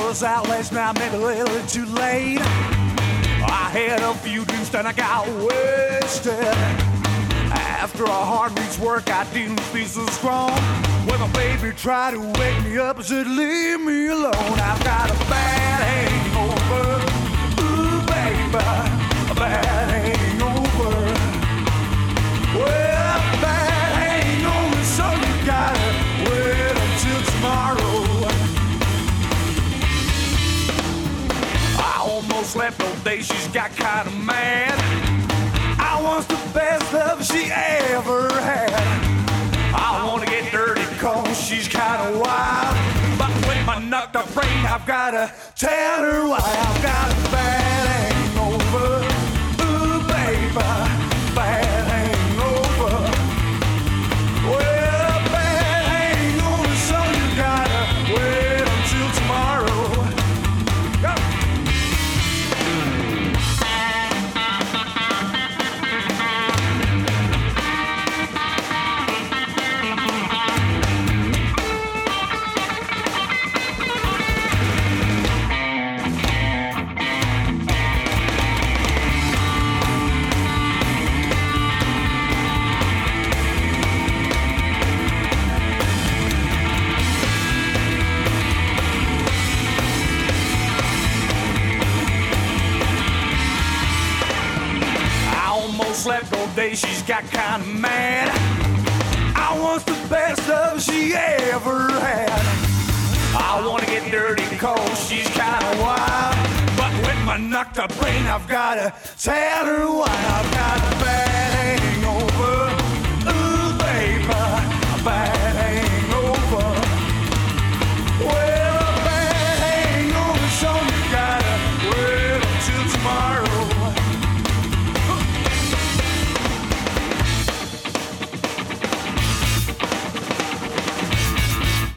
was out last night, maybe a little too late. I had a few drinks, then I got wasted. After a hard week's work, I didn't feel so strong. When my baby tried to wake me up and said, leave me alone. I've got a bad hangover. Ooh, baby, a bad hangover. Well, a bad hangover, so you gotta wait until tomorrow. I almost left all day, she's got kinda mad. I was the best love she ever had. I wanna get dirty cause she's kinda wild. But with my knocked up brain, I've gotta tell her why. I've got a bad hangover. Ooh, baby, bad hangover. Well, bad hangover, so you gotta wait until tomorrow. Go! Slept all day, she's got kinda mad. I was the best love she ever had. I wanna get dirty cause she's kinda wild. But with my knocked up brain, I've gotta tell her why. I've got a bad